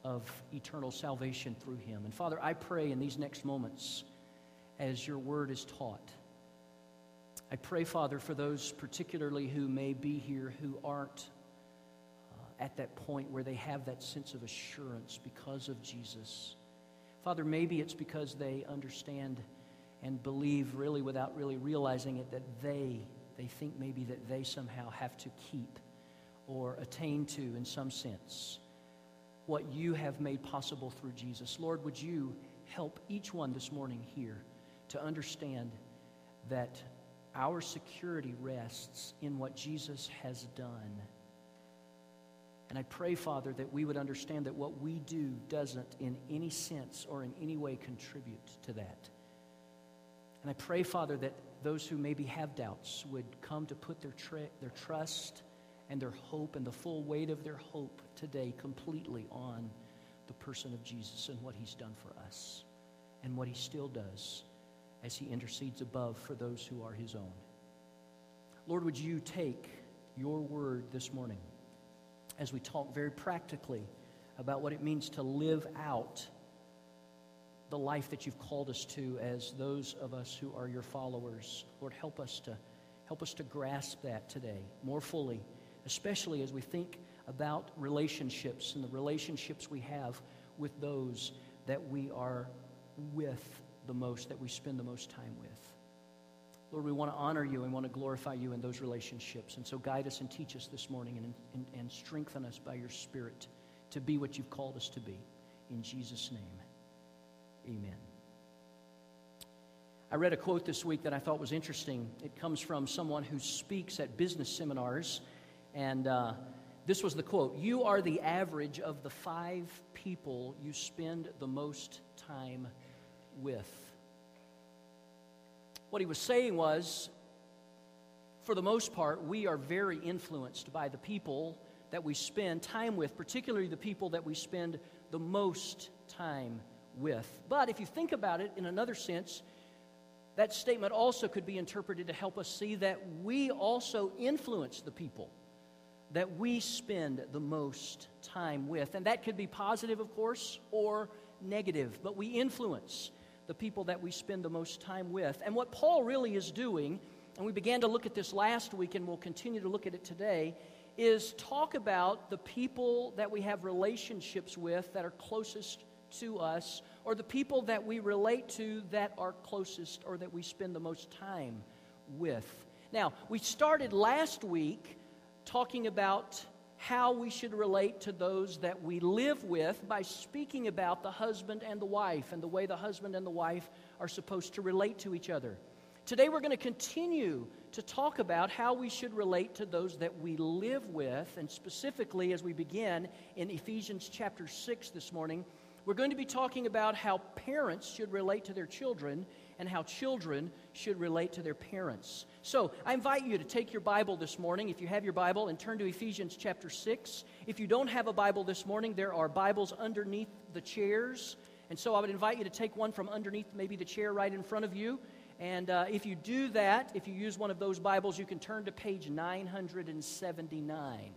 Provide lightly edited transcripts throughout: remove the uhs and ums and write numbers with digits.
of eternal salvation through him. And Father, I pray in these next moments as your word is taught, I pray, Father, for those particularly who may be here who aren't at that point where they have that sense of assurance because of Jesus. Father, maybe it's because they understand and believe really without really realizing it that they think maybe that they somehow have to keep or attain to, in some sense, what you have made possible through Jesus. Lord, would you help each one this morning here to understand that our security rests in what Jesus has done. And I pray, Father, that we would understand that what we do doesn't in any sense or in any way contribute to that. And I pray, Father, that those who maybe have doubts would come to put their trust and their hope and the full weight of their hope today completely on the person of Jesus and what he's done for us and what he still does as he intercedes above for those who are his own. Lord, would you take your word this morning as we talk very practically about what it means to live out the life that you've called us to as those of us who are your followers. Lord, help us to grasp that today more fully, especially as we think about relationships and the relationships we have with those that we are with the most, that we spend the most time with. Lord, we want to honor you and want to glorify you in those relationships. And so guide us and teach us this morning and strengthen us by your Spirit to be what you've called us to be. In Jesus' name, amen. I read a quote this week that I thought was interesting. It comes from someone who speaks at business seminars. And this was the quote: "You are the average of the 5 people you spend the most time with." What he was saying was, for the most part, we are very influenced by the people that we spend time with, particularly the people that we spend the most time with. But if you think about it in another sense, that statement also could be interpreted to help us see that we also influence the people that we spend the most time with. And that could be positive, of course, or negative, but we influence the people that we spend the most time with. And what Paul really is doing, and we began to look at this last week and we'll continue to look at it today, is talk about the people that we have relationships with that are closest to us, or the people that we relate to that are closest or that we spend the most time with. Now, we started last week talking about how we should relate to those that we live with by speaking about the husband and the wife and the way the husband and the wife are supposed to relate to each other. Today we're going to continue to talk about how we should relate to those that we live with, and specifically as we begin in Ephesians chapter 6 this morning, we're going to be talking about how parents should relate to their children and how children should relate to their parents. So I invite you to take your Bible this morning, if you have your Bible, and turn to Ephesians chapter 6. If you don't have a Bible this morning, there are Bibles underneath the chairs. And so I would invite you to take one from underneath maybe the chair right in front of you. And if you do that, if you use one of those Bibles, you can turn to page 979.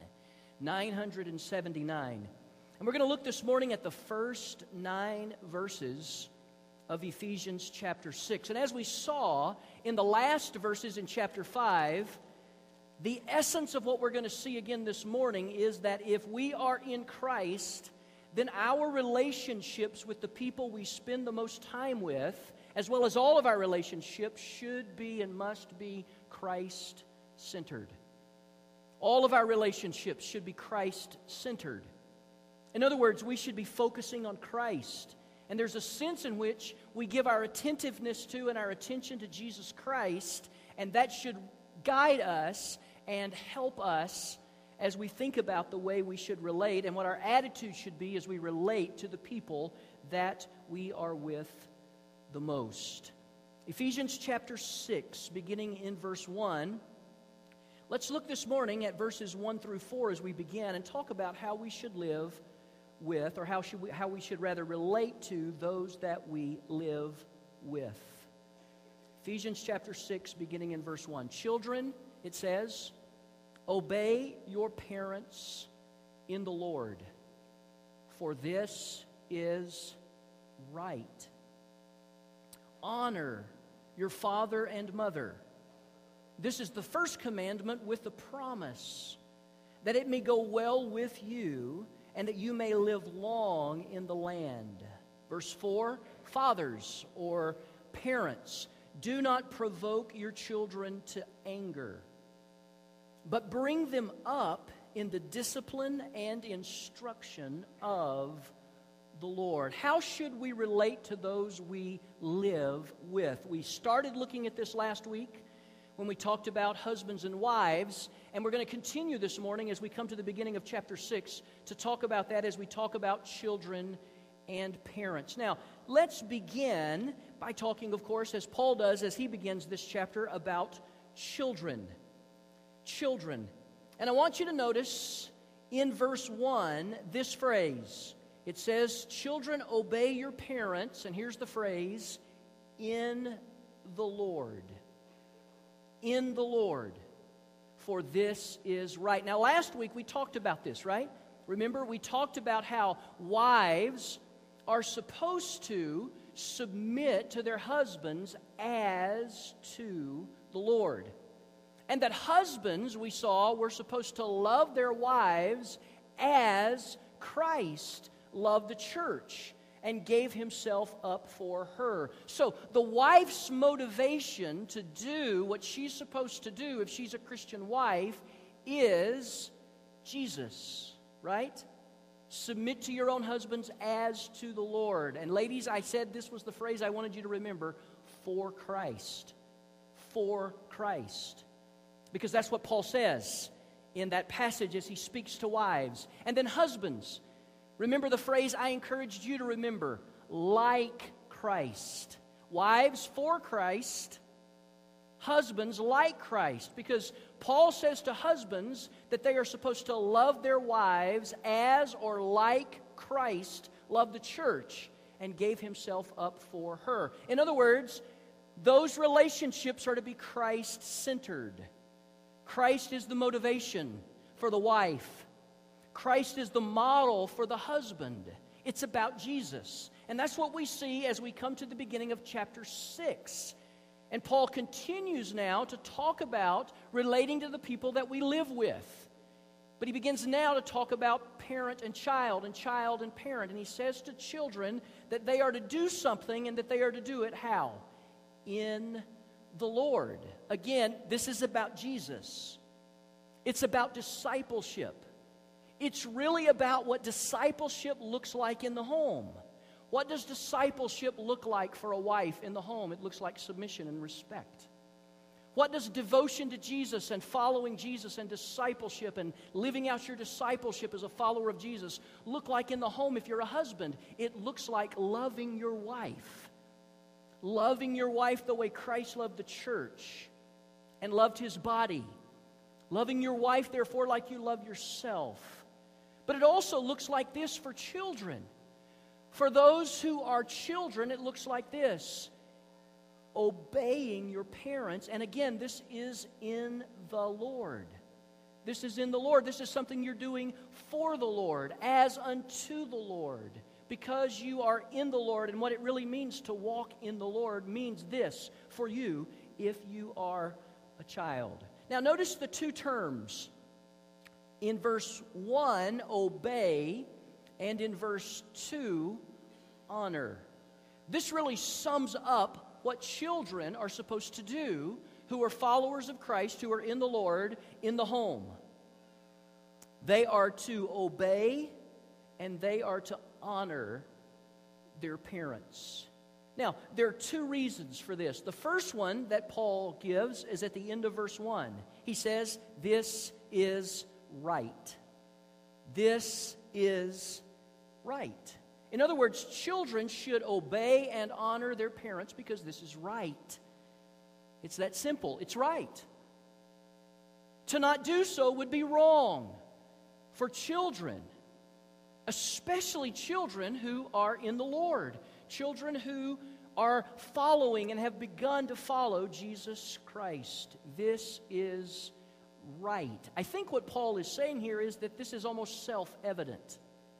979. And we're going to look this morning at the first 9 verses of Ephesians chapter 6. And as we saw in the last verses in chapter 5, the essence of what we're going to see again this morning is that if we are in Christ, then our relationships with the people we spend the most time with, as well as all of our relationships, should be and must be Christ-centered. All of our relationships should be Christ-centered. In other words, we should be focusing on Christ. And there's a sense in which we give our attentiveness to and our attention to Jesus Christ, and that should guide us and help us as we think about the way we should relate and what our attitude should be as we relate to the people that we are with the most. Ephesians chapter 6, beginning in verse 1. Let's look this morning at verses 1 through 4 as we begin and talk about how we should live with, or how we should rather relate to those that we live with. Ephesians chapter 6, beginning in verse 1. Children, it says, obey your parents in the Lord, for this is right. Honor your father and mother. This is the first commandment with the promise that it may go well with you and that you may live long in the land. Verse 4, fathers or parents, do not provoke your children to anger, but bring them up in the discipline and instruction of the Lord. How should we relate to those we live with? We started looking at this last week when we talked about husbands and wives, and we're going to continue this morning as we come to the beginning of chapter 6 to talk about that as we talk about children and parents. Now, let's begin by talking, of course, as Paul does as he begins this chapter, about children. Children. And I want you to notice in verse 1 this phrase. It says, children, obey your parents, and here's the phrase, in the Lord. In the Lord, for this is right. Now, last week we talked about this, right? Remember, we talked about how wives are supposed to submit to their husbands as to the Lord. And that husbands, we saw, were supposed to love their wives as Christ loved the church and gave himself up for her. So the wife's motivation to do what she's supposed to do if she's a Christian wife is Jesus, right? Submit to your own husbands as to the Lord. And ladies, I said this was the phrase I wanted you to remember, for Christ. For Christ. Because that's what Paul says in that passage as he speaks to wives. And then husbands, remember the phrase I encouraged you to remember, like Christ. Wives, for Christ. Husbands, like Christ. Because Paul says to husbands that they are supposed to love their wives as or like Christ loved the church and gave himself up for her. In other words, those relationships are to be Christ-centered. Christ is the motivation for the wife. Christ is the model for the husband. It's about Jesus. And that's what we see as we come to the beginning of chapter 6. And Paul continues now to talk about relating to the people that we live with. But he begins now to talk about parent and child and parent. And he says to children that they are to do something and that they are to do it how? In the Lord. Again, this is about Jesus. It's about discipleship. It's really about what discipleship looks like in the home. What does discipleship look like for a wife in the home? It looks like submission and respect. What does devotion to Jesus and following Jesus and discipleship and living out your discipleship as a follower of Jesus look like in the home if you're a husband? It looks like loving your wife. Loving your wife the way Christ loved the church and loved his body. Loving your wife, therefore, like you love yourself. But it also looks like this for children. For those who are children, it looks like this. Obeying your parents. And again, this is in the Lord. This is in the Lord. This is something you're doing for the Lord, as unto the Lord. Because you are in the Lord, and what it really means to walk in the Lord means this for you if you are a child. Now notice the two terms. In verse 1, obey, and in verse 2, honor. This really sums up what children are supposed to do who are followers of Christ, who are in the Lord, in the home. They are to obey and they are to honor their parents. Now, there are two reasons for this. The first one that Paul gives is at the end of verse 1. He says, this is right. This is right. In other words, children should obey and honor their parents because this is right. It's that simple. It's right. To not do so would be wrong for children, especially children who are in the Lord, children who are following and have begun to follow Jesus Christ. This is right. I think what Paul is saying here is that this is almost self-evident.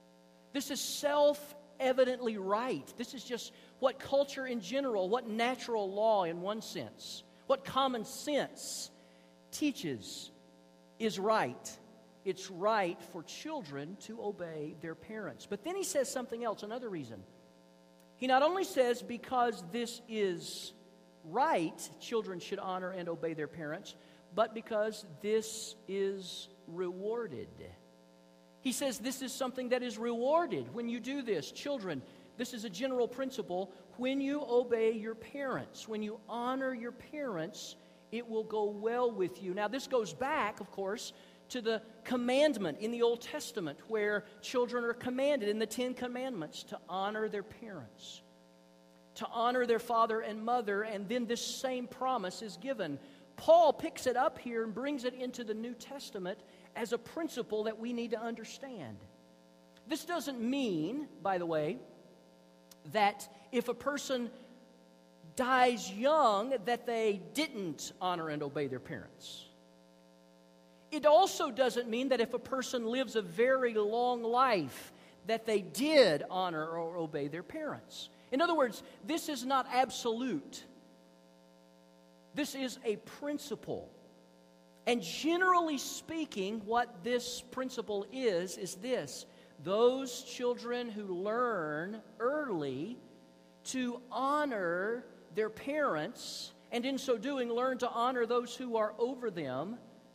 This is self-evidently right. This is just what culture in general, what natural law in one sense, what common sense teaches is right. It's right for children to obey their parents. But then he says something else, another reason. He not only says because this is right, children should honor and obey their parents, but because this is rewarded. He says this is something that is rewarded when you do this. Children, this is a general principle. When you obey your parents, when you honor your parents, it will go well with you. Now, this goes back, of course, to the commandment in the Old Testament where children are commanded in the Ten Commandments to honor their parents, to honor their father and mother, and then this same promise is given. Paul picks it up here and brings it into the New Testament as a principle that we need to understand. This doesn't mean, by the way, that if a person dies young, that they didn't honor and obey their parents. It also doesn't mean that if a person lives a very long life, that they did honor or obey their parents. In other words, this is not absolute. This is a principle. And generally speaking, what this principle is this. Those children who learn early to honor their parents, and in so doing learn to honor those who are over them,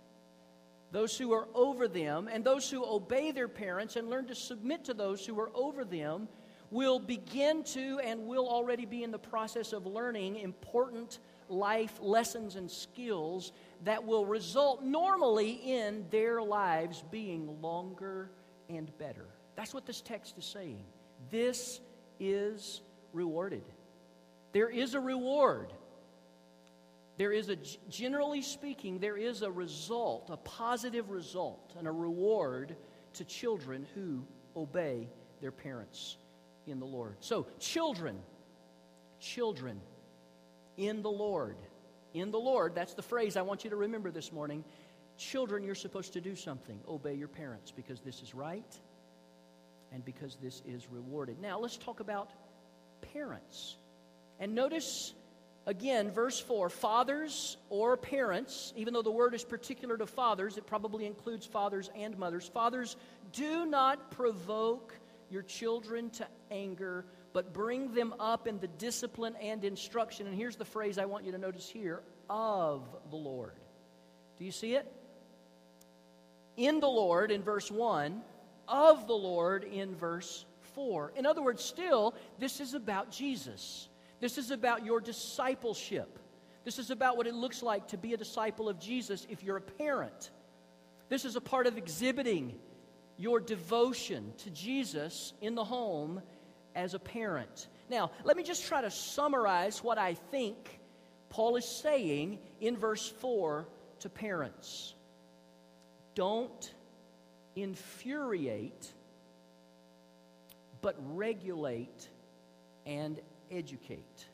and those who obey their parents and learn to submit to those who are over them, will begin to and will already be in the process of learning important life lessons and skills that will result normally in their lives being longer and better. That's what this text is saying. This is rewarded. There is a reward. Generally speaking, there is a result, a positive result, and a reward to children who obey their parents in the Lord. So, children, in the Lord, that's the phrase I want you to remember this morning. Children, you're supposed to do something. Obey your parents because this is right and because this is rewarded. Now, let's talk about parents. And notice, again, verse 4, fathers or parents, even though the word is particular to fathers, it probably includes fathers and mothers. Fathers, do not provoke your children to anger, but bring them up in the discipline and instruction. And here's the phrase I want you to notice here, of the Lord. Do you see it? In the Lord in verse 1, of the Lord in verse 4. In other words, still, this is about Jesus. This is about your discipleship. This is about what it looks like to be a disciple of Jesus if you're a parent. This is a part of exhibiting your devotion to Jesus in the home as a parent. Now, let me just try to summarize what I think Paul is saying in verse 4 to parents. Don't infuriate, but regulate and educate.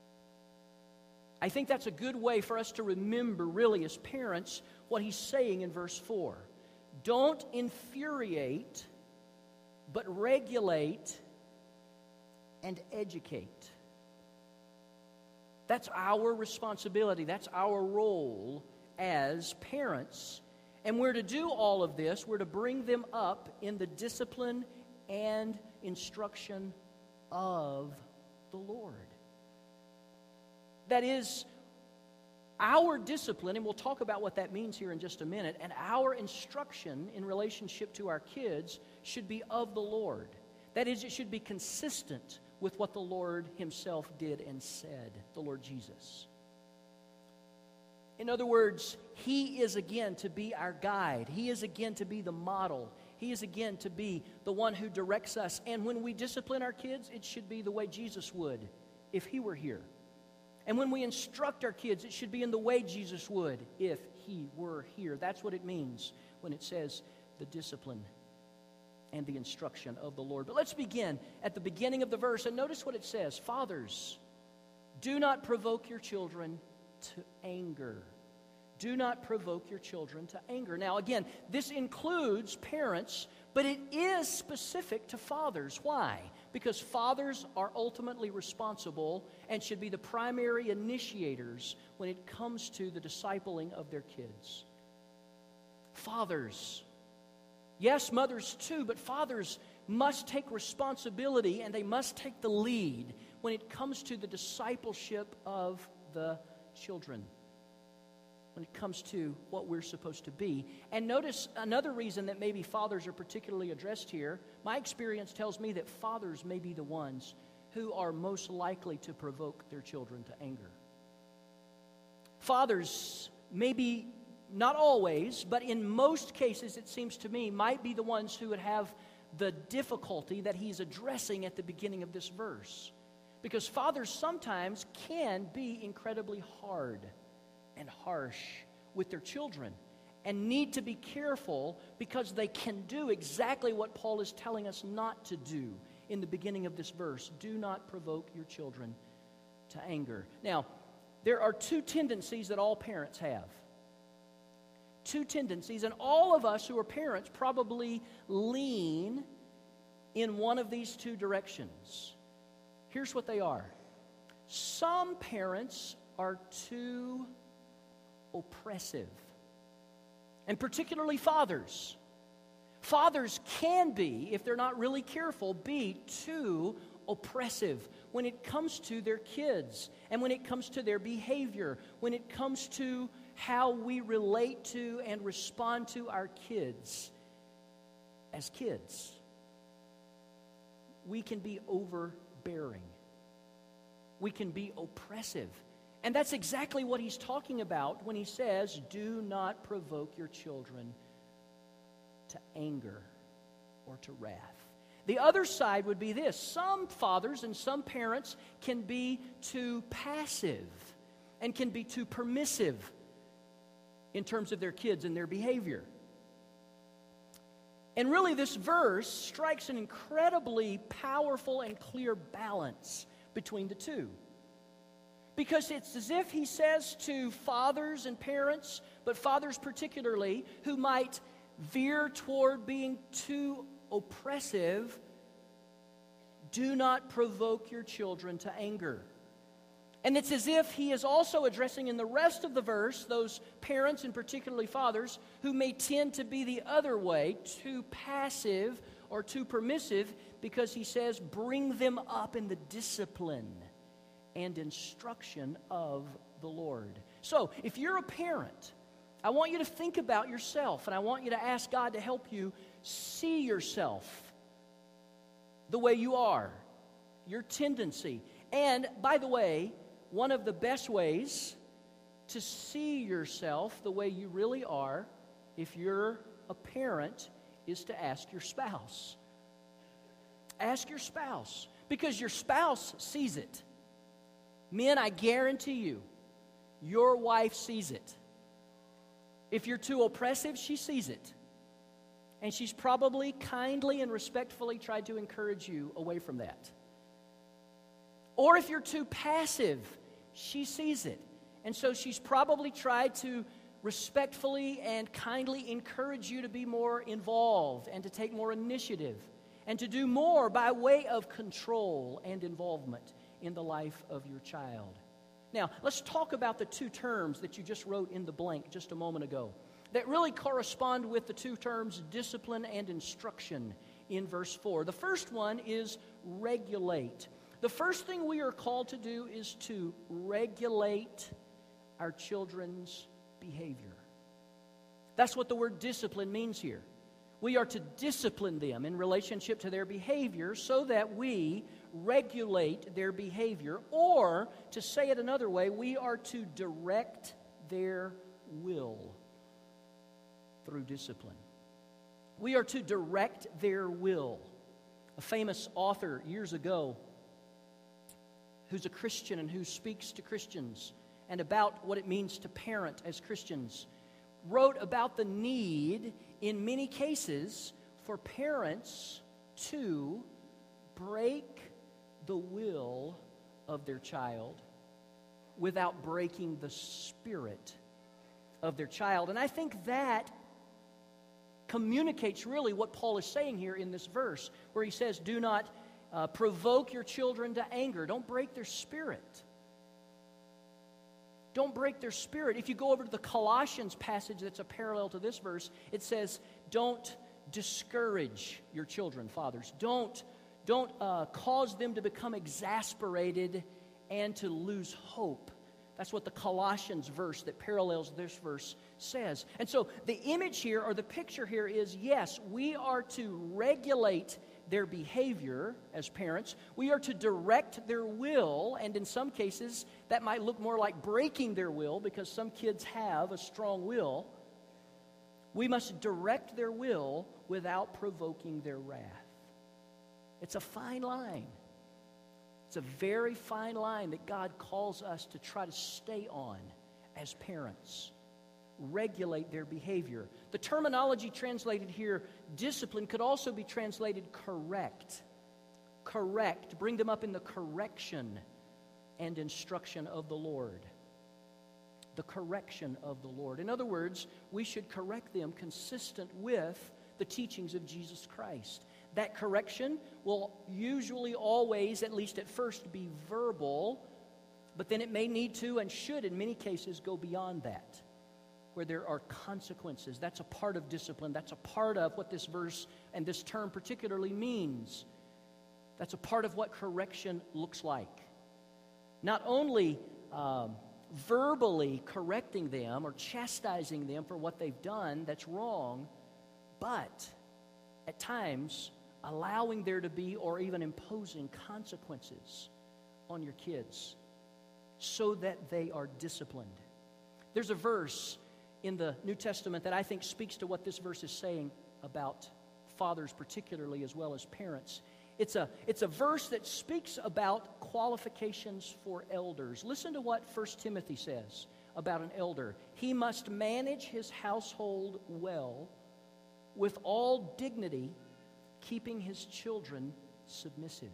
I think that's a good way for us to remember, really, as parents, what he's saying in verse 4. Don't infuriate, but regulate and educate. That's our responsibility. That's our role as parents. And we're to do all of this. We're to bring them up in the discipline and instruction of the Lord. That is, our discipline, and we'll talk about what that means here in just a minute, and our instruction in relationship to our kids should be of the Lord. That is, it should be consistent with what the Lord himself did and said, the Lord Jesus. In other words, he is again to be our guide. He is again to be the model. He is again to be the one who directs us. And when we discipline our kids, it should be the way Jesus would if he were here. And when we instruct our kids, it should be in the way Jesus would if he were here. That's what it means when it says the discipline and the instruction of the Lord. But let's begin at the beginning of the verse and notice what it says. Fathers, do not provoke your children to anger. Do not provoke your children to anger. Now again, this includes parents, But it is specific to fathers. Why? Because fathers are ultimately responsible and should be the primary initiators when it comes to the discipling of their kids. Fathers. Yes, mothers too, but fathers must take responsibility and they must take the lead when it comes to the discipleship of the children, when it comes to what we're supposed to be. And notice another reason that maybe fathers are particularly addressed here. My experience tells me that fathers may be the ones who are most likely to provoke their children to anger. Fathers, maybe not always, but in most cases, it seems to me, might be the ones who would have the difficulty that he's addressing at the beginning of this verse. Because fathers sometimes can be incredibly hard and harsh with their children and need to be careful because they can do exactly what Paul is telling us not to do in the beginning of this verse. Do not provoke your children to anger. Now, there are two tendencies that all parents have. Two tendencies, and all of us who are parents probably lean in one of these two directions. Here's what they are. Some parents are too oppressive, and particularly fathers. Fathers can be, if they're not really careful, be too oppressive when it comes to their kids and when it comes to their behavior, when it comes to how we relate to and respond to our kids as kids. We can be overbearing. We can be oppressive. And that's exactly what he's talking about when he says, do not provoke your children to anger or to wrath. The other side would be this. Some fathers and some parents can be too passive and can be too permissive in terms of their kids and their behavior. And really, this verse strikes an incredibly powerful and clear balance between the two. Because it's as if he says to fathers and parents, but fathers particularly, who might veer toward being too oppressive, do not provoke your children to anger. And it's as if he is also addressing in the rest of the verse those parents, and particularly fathers, who may tend to be the other way, too passive or too permissive, because he says, bring them up in the discipline and instruction of the Lord. So, if you're a parent, I want you to think about yourself, and I want you to ask God to help you see yourself the way you are, your tendency. And, by the way, one of the best ways to see yourself the way you really are, if you're a parent, is to ask your spouse. Ask your spouse, because your spouse sees it. Men, I guarantee you, your wife sees it. If you're too oppressive, she sees it. And she's probably kindly and respectfully tried to encourage you away from that. Or if you're too passive, she sees it. And so she's probably tried to respectfully and kindly encourage you to be more involved and to take more initiative and to do more by way of control and involvement in the life of your child. Now, let's talk about the two terms that you just wrote in the blank just a moment ago that really correspond with the two terms discipline and instruction in verse 4. The first one is regulate. The first thing we are called to do is to regulate our children's behavior. That's what the word discipline means here. We are to discipline them in relationship to their behavior so that we regulate their behavior, or to say it another way, we are to direct their will through discipline. We are to direct their will. A famous author years ago, who's a Christian and who speaks to Christians and about what it means to parent as Christians, wrote about the need in many cases for parents to break the will of their child without breaking the spirit of their child. And I think that communicates really what Paul is saying here in this verse, where he says, do not provoke your children to anger. Don't break their spirit. Don't break their spirit. If you go over to the Colossians passage that's a parallel to this verse, it says, don't discourage your children, fathers. Don't cause them to become exasperated and to lose hope. That's what the Colossians verse that parallels this verse says. And so the image here, or the picture here is, yes, we are to regulate their behavior as parents. We are to direct their will, and in some cases, that might look more like breaking their will, because some kids have a strong will. We must direct their will without provoking their wrath. It's a fine line. It's a very fine line that God calls us to try to stay on as parents. Regulate their behavior. The terminology translated here, discipline, could also be translated correct. Correct. Bring them up in the correction and instruction of the Lord. The correction of the Lord. In other words, we should correct them consistent with the teachings of Jesus Christ. That correction will usually always, at least at first, be verbal, but then it may need to and should in many cases go beyond that, where there are consequences. That's a part of discipline. That's a part of what this verse and this term particularly means. That's a part of what correction looks like. Not only verbally correcting them or chastising them for what they've done that's wrong, but at times allowing there to be or even imposing consequences on your kids so that they are disciplined. There's a verse in the New Testament that I think speaks to what this verse is saying about fathers particularly as well as parents. It's a verse that speaks about qualifications for elders. Listen to what 1 Timothy says about an elder. He must manage his household well with all dignity, keeping his children submissive.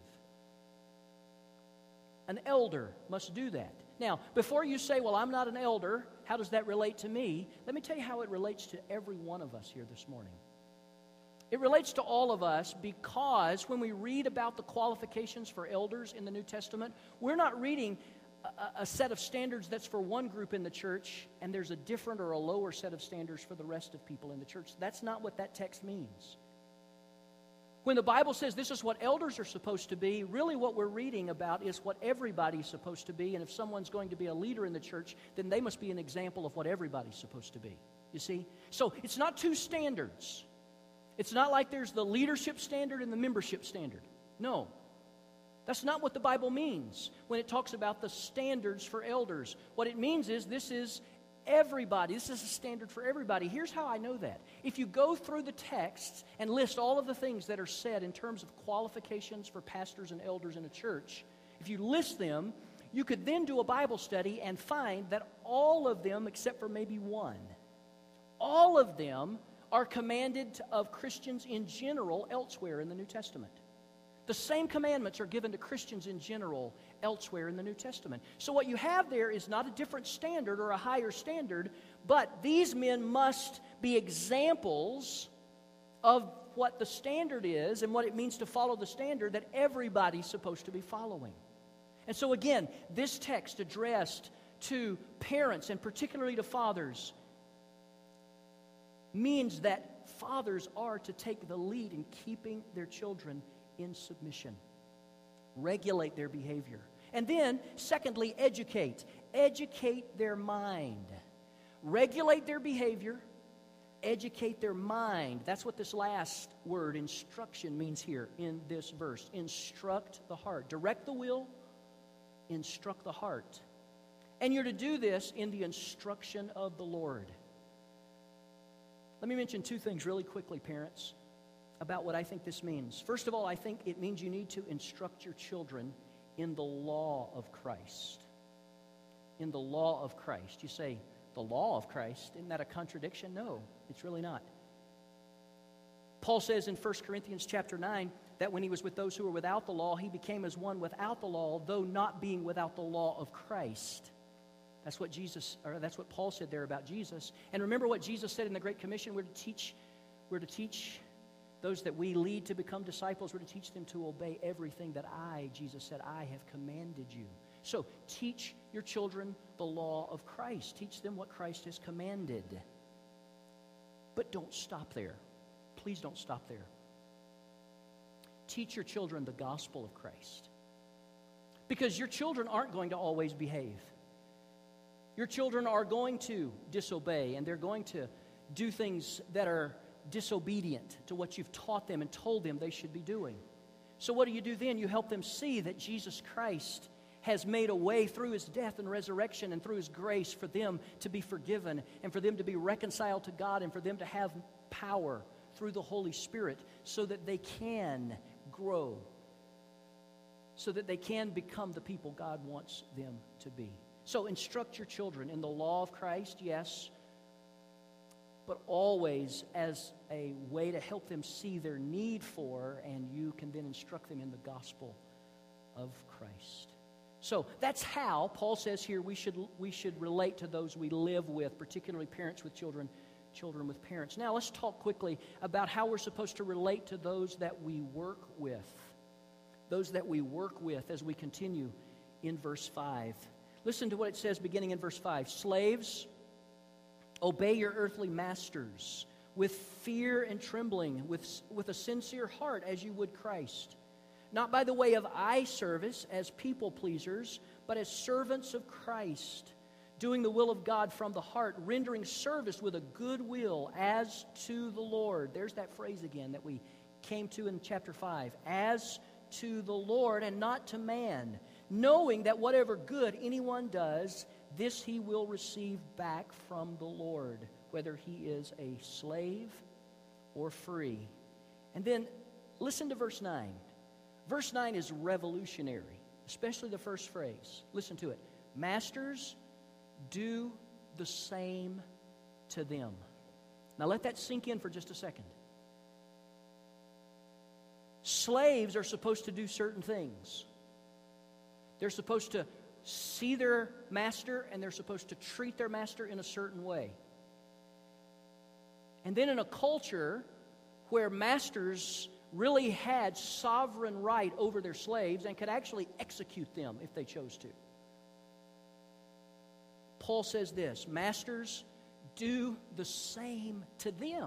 An elder must do that. Now, before you say, well, I'm not an elder, how does that relate to me? Let me tell you how it relates to every one of us here this morning. It relates to all of us because when we read about the qualifications for elders in the New Testament, we're not reading a set of standards that's for one group in the church and there's a different or a lower set of standards for the rest of people in the church. That's not what that text means. When the Bible says this is what elders are supposed to be, really what we're reading about is what everybody's supposed to be. And if someone's going to be a leader in the church, then they must be an example of what everybody's supposed to be. You see? So it's not two standards. It's not like there's the leadership standard and the membership standard. No. That's not what the Bible means when it talks about the standards for elders. What it means is this is everybody. This is a standard for everybody. Here's how I know that. If you go through the texts and list all of the things that are said in terms of qualifications for pastors and elders in a church, if you list them, you could then do a Bible study and find that all of them, except for maybe one, all of them are commanded of Christians in general elsewhere in the New Testament. The same commandments are given to Christians in general elsewhere in the New Testament. So what you have there is not a different standard or a higher standard, but these men must be examples of what the standard is and what it means to follow the standard that everybody's supposed to be following. And so again, this text addressed to parents and particularly to fathers means that fathers are to take the lead in keeping their children in submission. Regulate their behavior. And then, secondly, educate. Educate their mind. Regulate their behavior. Educate their mind. That's what this last word, instruction, means here in this verse. Instruct the heart. Direct the will. Instruct the heart. And you're to do this in the instruction of the Lord. Let me mention two things really quickly, parents, about what I think this means. First of all, I think it means you need to instruct your children in the law of Christ. In the law of Christ. You say, the law of Christ, isn't that a contradiction? No, it's really not. Paul says in 1 Corinthians chapter 9 that when he was with those who were without the law, he became as one without the law, though not being without the law of Christ. That's what Paul said there about Jesus. And remember what Jesus said in the Great Commission, we're We're to teach those that we lead to become disciples. We're to teach them to obey everything that Jesus said, I have commanded you. So teach your children the law of Christ. Teach them what Christ has commanded. But don't stop there. Please don't stop there. Teach your children the gospel of Christ. Because your children aren't going to always behave. Your children are going to disobey, and they're going to do things that are disobedient to what you've taught them and told them they should be doing. So what do? Then? You help them see that Jesus Christ has made a way through His death and resurrection and through His grace for them to be forgiven and for them to be reconciled to God and for them to have power through the Holy Spirit so that they can grow, so that they can become the people God wants them to be. So instruct your children in the law of Christ, yes, but always as a way to help them see their need for, and you can then instruct them in the gospel of Christ. So that's how Paul says here we should relate to those we live with, particularly parents with children, children with parents. Now let's talk quickly about how we're supposed to relate to those that we work with. Those that we work with as we continue in verse 5. Listen to what it says beginning in verse 5. Slaves, obey your earthly masters with fear and trembling, with a sincere heart as you would Christ. Not by the way of eye service as people pleasers, but as servants of Christ, doing the will of God from the heart, rendering service with a good will as to the Lord. There's that phrase again that we came to in chapter 5. As to the Lord and not to man, knowing that whatever good anyone does, this he will receive back from the Lord, whether he is a slave or free. And then listen to verse 9. Verse 9 is revolutionary, especially the first phrase. Listen to it. Masters, do the same to them. Now let that sink in for just a second. Slaves are supposed to do certain things. They're supposed to see their master, and they're supposed to treat their master in a certain way. And then in a culture where masters really had sovereign right over their slaves and could actually execute them if they chose to, Paul says this, masters, do the same to them.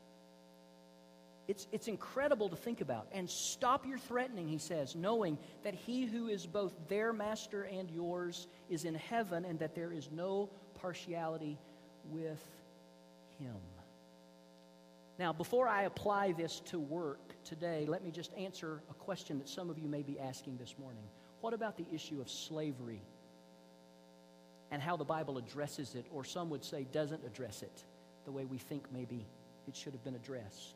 It's incredible to think about. And stop your threatening, he says, knowing that he who is both their master and yours is in heaven, and that there is no partiality with him. Now, before I apply this to work today, let me just answer a question that some of you may be asking this morning. What about the issue of slavery and how the Bible addresses it, or some would say doesn't address it the way we think maybe it should have been addressed?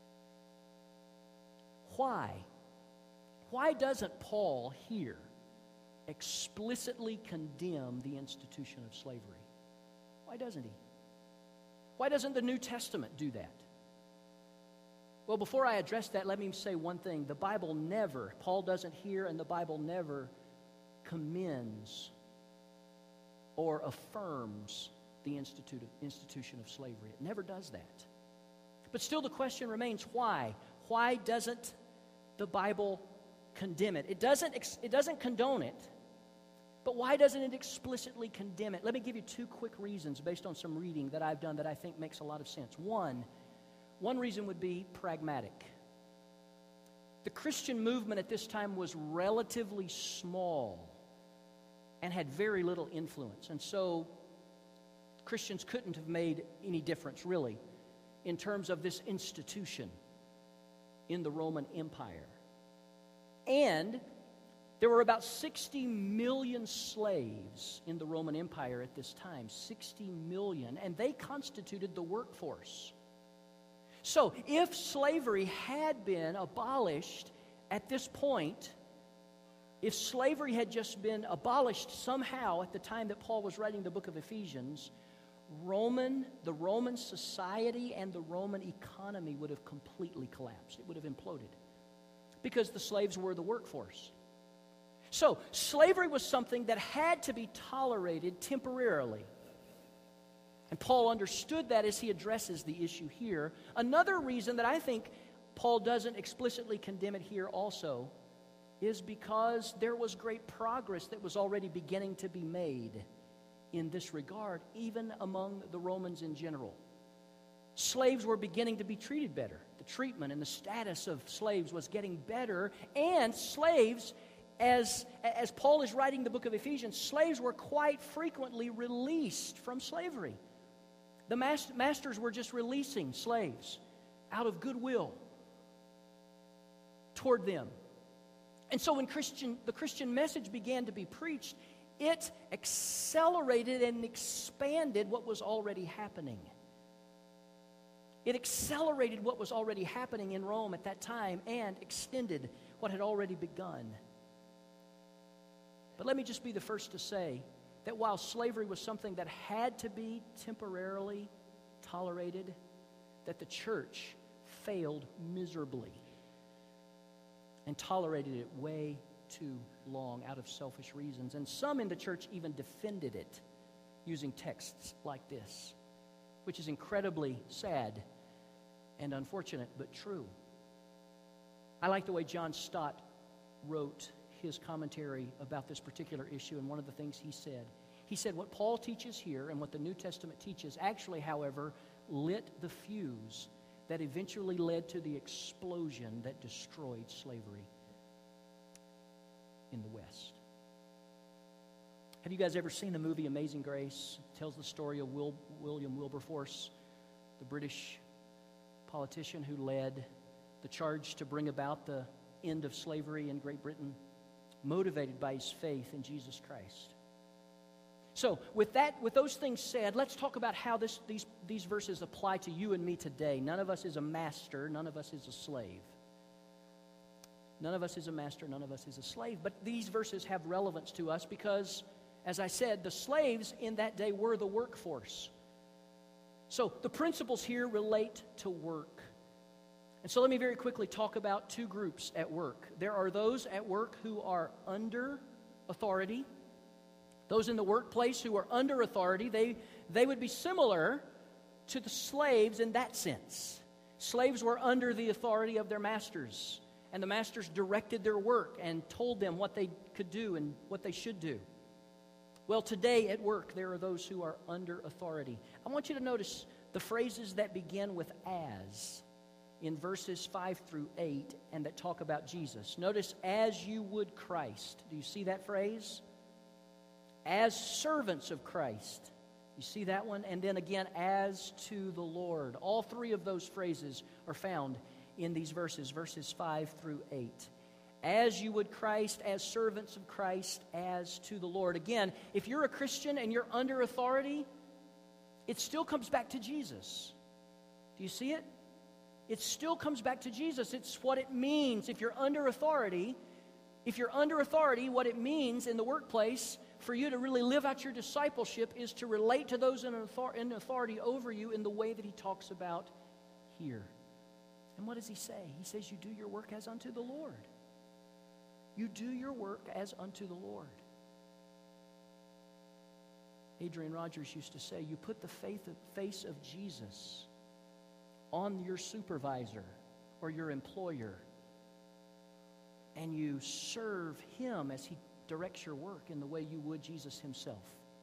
Why? Why doesn't Paul here explicitly condemn the institution of slavery? Why doesn't he? Why doesn't the New Testament do that? Well, before I address that, let me say one thing. The Bible never, Paul doesn't here, and the Bible never commends or affirms the institution of slavery. It never does that. But still the question remains, why? Why doesn't the Bible condemn it? It doesn't condone it, but why doesn't it explicitly condemn it? Let me give you two quick reasons based on some reading that I've done that I think makes a lot of sense. One reason would be pragmatic. The Christian movement at this time was relatively small and had very little influence, and so Christians couldn't have made any difference, really, in terms of this institution in the Roman Empire. And there were about 60 million slaves in the Roman Empire at this time, 60 million, and they constituted the workforce. So if slavery had been abolished at this point, if slavery had just been abolished somehow at the time that Paul was writing the book of Ephesians, the Roman society and the Roman economy would have completely collapsed. It would have imploded because the slaves were the workforce. So slavery was something that had to be tolerated temporarily. And Paul understood that as he addresses the issue here. Another reason that I think Paul doesn't explicitly condemn it here also is because there was great progress that was already beginning to be made in this regard, even among the Romans in general. Slaves were beginning to be treated better. The treatment and the status of slaves was getting better, and slaves, as Paul is writing the book of Ephesians, slaves were quite frequently released from slavery. The masters were just releasing slaves out of goodwill toward them. And so when the Christian message began to be preached, it accelerated and expanded what was already happening. It accelerated what was already happening in Rome at that time and extended what had already begun. But let me just be the first to say that while slavery was something that had to be temporarily tolerated, that the church failed miserably and tolerated it way too long out of selfish reasons. And some in the church even defended it using texts like this, which is incredibly sad and unfortunate, but true. I like the way John Stott wrote his commentary about this particular issue, and one of the things he said, what Paul teaches here and what the New Testament teaches actually, however, lit the fuse that eventually led to the explosion that destroyed slavery in the West. Have you guys ever seen the movie Amazing Grace? It tells the story of William Wilberforce, the British politician who led the charge to bring about the end of slavery in Great Britain, motivated by his faith in Jesus Christ. So, with those things said, let's talk about how these verses apply to you and me today. None of us is a master, none of us is a slave. None of us is a master, none of us is a slave. But these verses have relevance to us because, as I said, the slaves in that day were the workforce. So, the principles here relate to work. And so let me very quickly talk about two groups at work. There are those at work who are under authority. Those in the workplace who are under authority, they would be similar to the slaves in that sense. Slaves were under the authority of their masters, and the masters directed their work and told them what they could do and what they should do. Well, today at work, there are those who are under authority. I want you to notice the phrases that begin with "as" in verses 5 through 8 and that talk about Jesus. Notice, "as you would Christ." Do you see that phrase? "As servants of Christ." You see that one? And then again, "as to the Lord." All three of those phrases are found in these verses 5 through 8. As you would Christ, as servants of Christ, as to the Lord. Again, if you're a Christian and you're under authority, it still comes back to Jesus. Do you see it? It still comes back to Jesus. It's what it means if you're under authority. If you're under authority, what it means in the workplace for you to really live out your discipleship is to relate to those in authority over you in the way that he talks about here. And what does he say? He says you do your work as unto the Lord. You do your work as unto the Lord. Adrian Rogers used to say, you put the face of Jesus on your supervisor or your employer, and you serve him as he directs your work in the way you would Jesus himself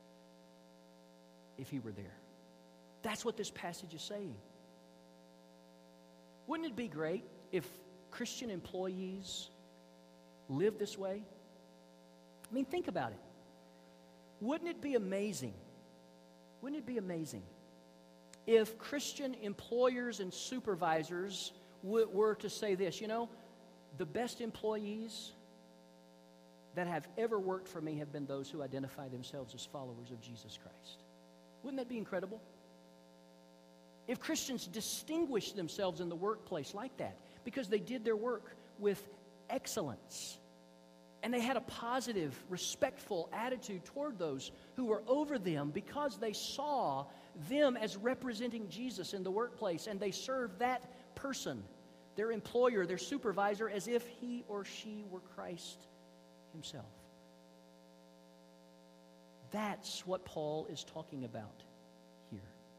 if he were there. That's what this passage is saying. Wouldn't it be great if Christian employees lived this way? I mean, think about it. Wouldn't it be amazing? Wouldn't it be amazing if Christian employers and supervisors were to say this, the best employees that have ever worked for me have been those who identify themselves as followers of Jesus Christ. Wouldn't that be incredible? If Christians distinguished themselves in the workplace like that because they did their work with excellence and they had a positive, respectful attitude toward those who were over them because they saw them as representing Jesus in the workplace and they served that person, their employer, their supervisor, as if he or she were Christ himself. That's what Paul is talking about here.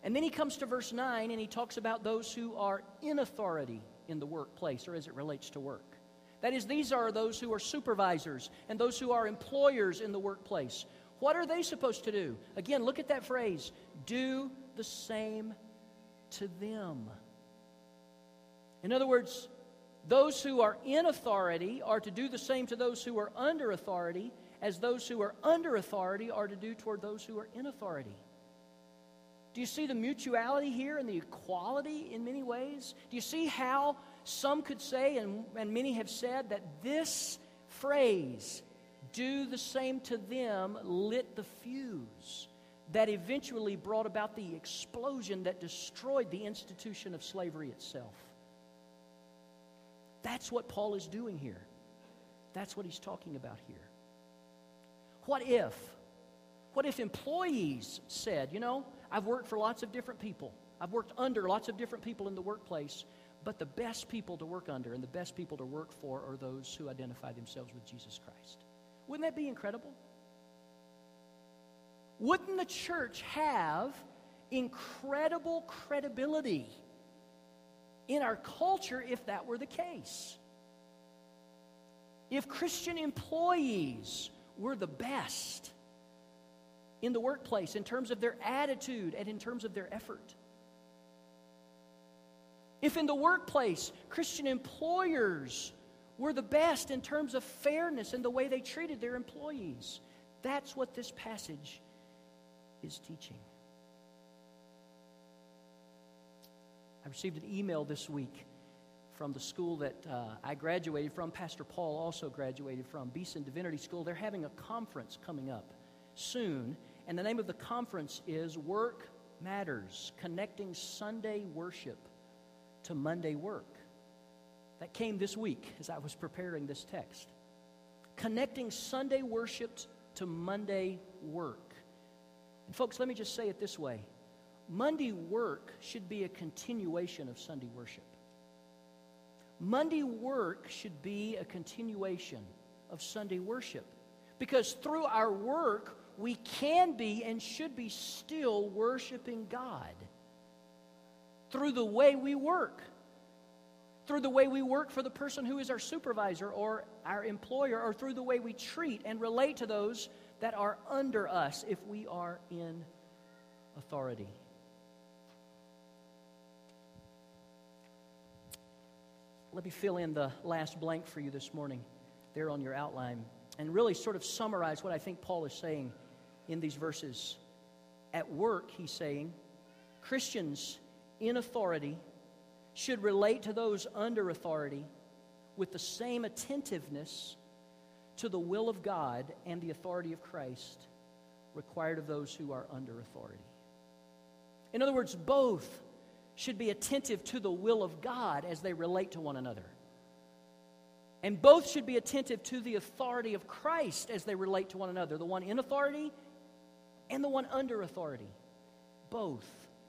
And then he comes to verse 9 and he talks about those who are in authority in the workplace or as it relates to work. That is, these are those who are supervisors and those who are employers in the workplace. What are they supposed to do? Again, look at that phrase, do the same to them. In other words, those who are in authority are to do the same to those who are under authority, as those who are under authority are to do toward those who are in authority. Do you see the mutuality here and the equality in many ways? Do you see how some could say, and many have said, that this phrase, do the same to them, lit the fuse that eventually brought about the explosion that destroyed the institution of slavery itself? That's what Paul is doing here. That's what he's talking about here. What if employees said, you know, I've worked for lots of different people. I've worked under lots of different people in the workplace, but the best people to work under and the best people to work for are those who identify themselves with Jesus Christ. Wouldn't that be incredible? Wouldn't the church have incredible credibility in our culture if that were the case? If Christian employees were the best in the workplace in terms of their attitude and in terms of their effort. If in the workplace, Christian employers were the best in terms of fairness and the way they treated their employees. That's what this passage is teaching. I received an email this week from the school that I graduated from. Pastor Paul also graduated from, Beeson Divinity School. They're having a conference coming up soon, and the name of the conference is Work Matters, Connecting Sunday Worship to Monday Work. That came this week as I was preparing this text. Connecting Sunday worship to Monday work. And folks, let me just say it this way. Monday work should be a continuation of Sunday worship. Monday work should be a continuation of Sunday worship. Because through our work, we can be and should be still worshiping God. Through the way we work. Through the way we work for the person who is our supervisor or our employer, or through the way we treat and relate to those that are under us if we are in authority. Let me fill in the last blank for you this morning there on your outline and really sort of summarize what I think Paul is saying in these verses. At work, he's saying, Christians in authority should relate to those under authority with the same attentiveness to the will of God and the authority of Christ required of those who are under authority. In other words, both should be attentive to the will of God as they relate to one another. And both should be attentive to the authority of Christ as they relate to one another, the one in authority and the one under authority. Both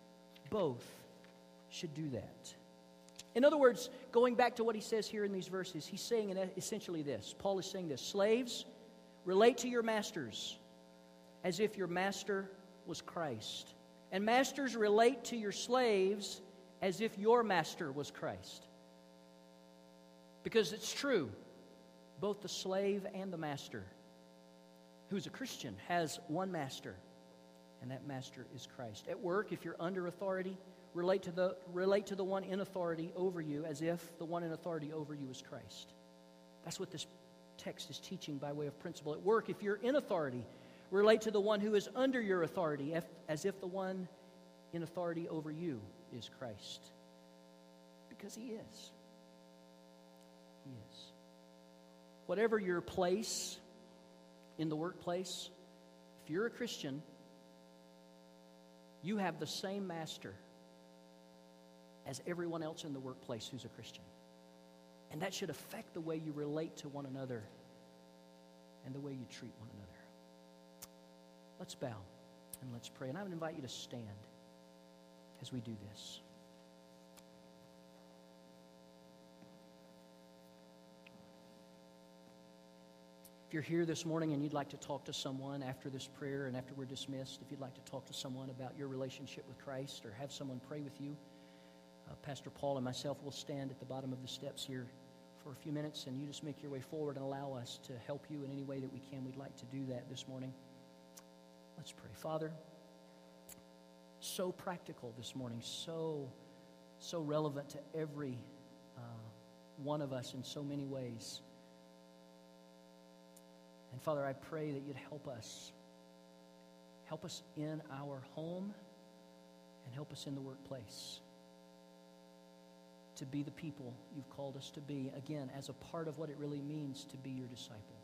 should do that. In other words, going back to what he says here in these verses, he's saying essentially this. Paul is saying this: slaves, relate to your masters as if your master was Christ. And masters, relate to your slaves as if your master was Christ. Because it's true, both the slave and the master, who's a Christian, has one master, and that master is Christ. At work, if you're under authority, relate to the one in authority over you as if the one in authority over you is Christ. That's what this text is teaching by way of principle. At work, if you're in authority, relate to the one who is under your authority as if the one in authority over you is Christ. Because he is. He is. Whatever your place in the workplace, if you're a Christian, you have the same master as everyone else in the workplace who's a Christian. And that should affect the way you relate to one another and the way you treat one another. Let's bow and let's pray. And I would invite you to stand as we do this. If you're here this morning and you'd like to talk to someone after this prayer and after we're dismissed, if you'd like to talk to someone about your relationship with Christ or have someone pray with you, Pastor Paul and myself will stand at the bottom of the steps here for a few minutes, and you just make your way forward and allow us to help you in any way that we can. We'd like to do that this morning. Let's pray. Father, so practical this morning, so relevant to every one of us in so many ways. And Father, I pray that you'd help us. Help us in our home and help us in the workplace to be the people you've called us to be, again, as a part of what it really means to be your disciple.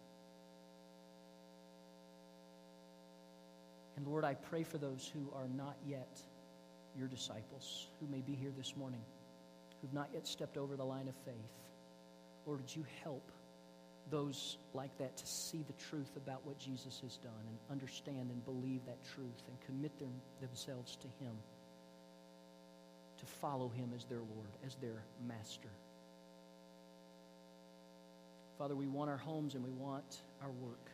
And Lord, I pray for those who are not yet your disciples, who may be here this morning, who've not yet stepped over the line of faith. Lord, would you help those like that to see the truth about what Jesus has done and understand and believe that truth and commit themselves to him, to follow him as their Lord, as their master. Father, we want our homes and we want our work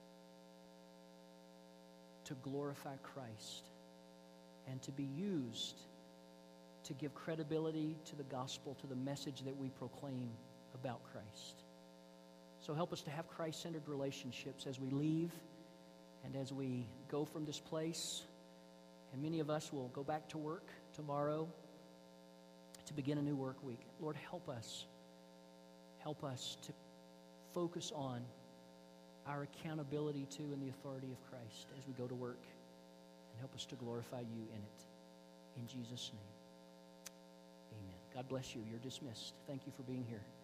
to glorify Christ and to be used to give credibility to the gospel, to the message that we proclaim about Christ. So help us to have Christ-centered relationships as we leave and as we go from this place. And many of us will go back to work tomorrow to begin a new work week. Lord, help us. Help us to focus on our accountability to and the authority of Christ as we go to work. And help us to glorify you in it. In Jesus' name, amen. God bless you. You're dismissed. Thank you for being here.